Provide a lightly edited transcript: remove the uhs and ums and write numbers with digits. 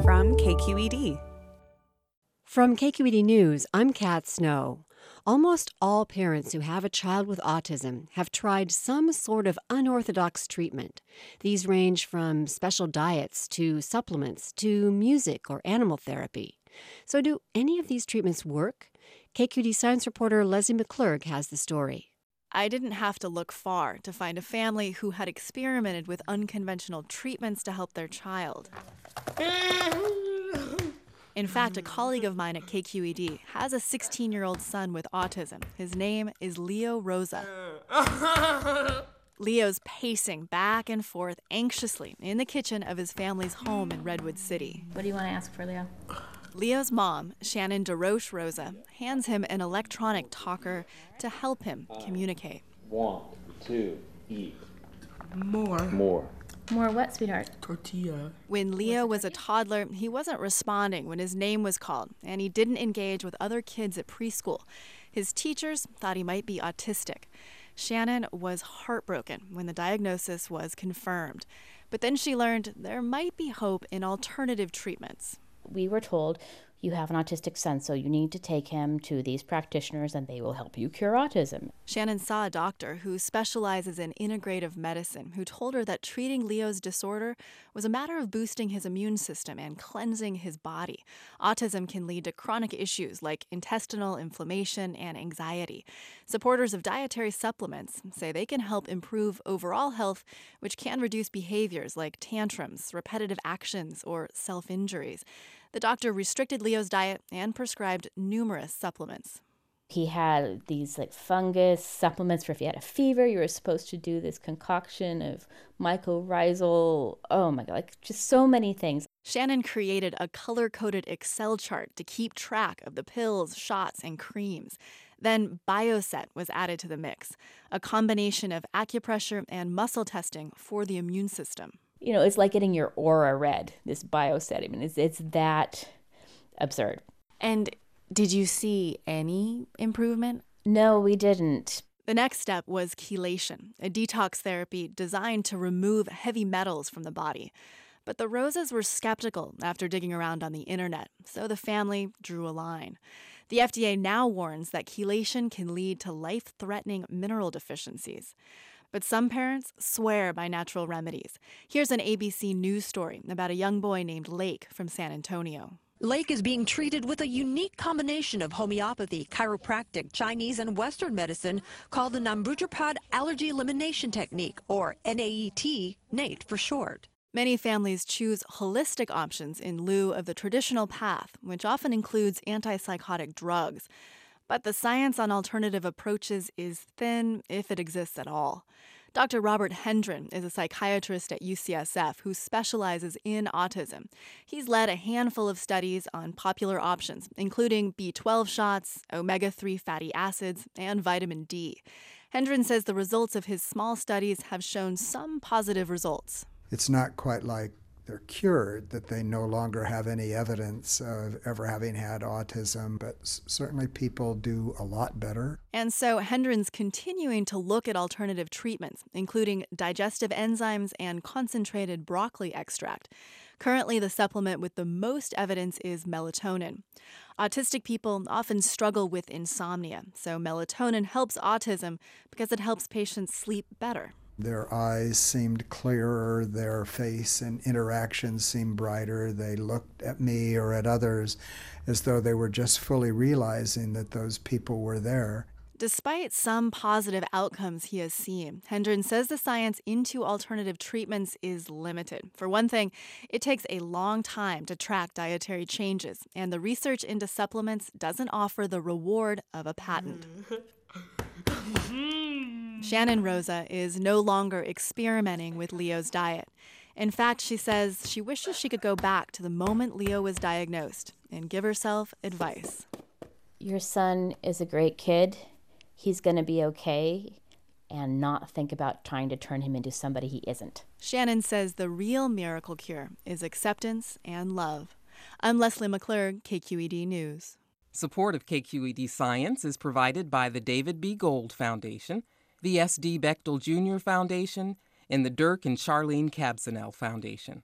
from KQED. From KQED News, I'm Kat Snow. Almost all parents who have a child with autism have tried some sort of unorthodox treatment. These range from special diets to supplements to music or animal therapy. So do any of these treatments work? KQED science reporter Leslie McClurg has the story. I didn't have to look far to find a family who had experimented with unconventional treatments to help their child. In fact, a colleague of mine at KQED has a 16-year-old son with autism. His name is Leo Rosa. Leo's pacing back and forth anxiously in the kitchen of his family's home in Redwood City. What do you want to ask for, Leo? Leo's mom, Shannon DeRoche Rosa, hands him an electronic talker to help him communicate. 1, 2, eat. More. More what, sweetheart? Tortilla. When Leo was a toddler, he wasn't responding when his name was called, and he didn't engage with other kids at preschool. His teachers thought he might be autistic. Shannon was heartbroken when the diagnosis was confirmed. But then she learned there might be hope in alternative treatments. We were told, you have an autistic son, so you need to take him to these practitioners and they will help you cure autism. Shannon saw a doctor who specializes in integrative medicine who told her that treating Leo's disorder was a matter of boosting his immune system and cleansing his body. Autism can lead to chronic issues like intestinal inflammation and anxiety. Supporters of dietary supplements say they can help improve overall health, which can reduce behaviors like tantrums, repetitive actions, or self-injuries. The doctor restricted Leo's diet and prescribed numerous supplements. He had these fungus supplements for if you had a fever, you were supposed to do this concoction of mycorrhizal, oh my God, just so many things. Shannon created a color-coded Excel chart to keep track of the pills, shots, and creams. Then Bioset was added to the mix, a combination of acupressure and muscle testing for the immune system. You know, it's like getting your aura read, this Bioset. I mean, it's that absurd. And did you see any improvement? No, we didn't. The next step was chelation, a detox therapy designed to remove heavy metals from the body. But the Rosas were skeptical after digging around on the internet, so the family drew a line. The FDA now warns that chelation can lead to life-threatening mineral deficiencies. But some parents swear by natural remedies. Here's an ABC News story about a young boy named Lake from San Antonio. Lake is being treated with a unique combination of homeopathy, chiropractic, Chinese, and Western medicine called the Nambutrirpad Allergy Elimination Technique, or NAET, NATE for short. Many families choose holistic options in lieu of the traditional path, which often includes antipsychotic drugs. But the science on alternative approaches is thin, if it exists at all. Dr. Robert Hendren is a psychiatrist at UCSF who specializes in autism. He's led a handful of studies on popular options, including B12 shots, omega-3 fatty acids, and vitamin D. Hendren says the results of his small studies have shown some positive results. It's not quite like they're cured, that they no longer have any evidence of ever having had autism, but certainly people do a lot better. And so Hendren's continuing to look at alternative treatments, including digestive enzymes and concentrated broccoli extract. Currently, the supplement with the most evidence is melatonin. Autistic people often struggle with insomnia, so melatonin helps autism because it helps patients sleep better. Their eyes seemed clearer, their face and interactions seemed brighter. They looked at me or at others as though they were just fully realizing that those people were there. Despite some positive outcomes he has seen, Hendren says the science into alternative treatments is limited. For one thing, it takes a long time to track dietary changes, and the research into supplements doesn't offer the reward of a patent. Shannon Rosa is no longer experimenting with Leo's diet. In fact, she says she wishes she could go back to the moment Leo was diagnosed and give herself advice. Your son is a great kid. He's going to be okay, and not think about trying to turn him into somebody he isn't. Shannon says the real miracle cure is acceptance and love. I'm Leslie McClurg, KQED News. Support of KQED Science is provided by the David B. Gold Foundation, the S.D. Bechtel Jr. Foundation, and the Dirk and Charlene Kabzanel Foundation.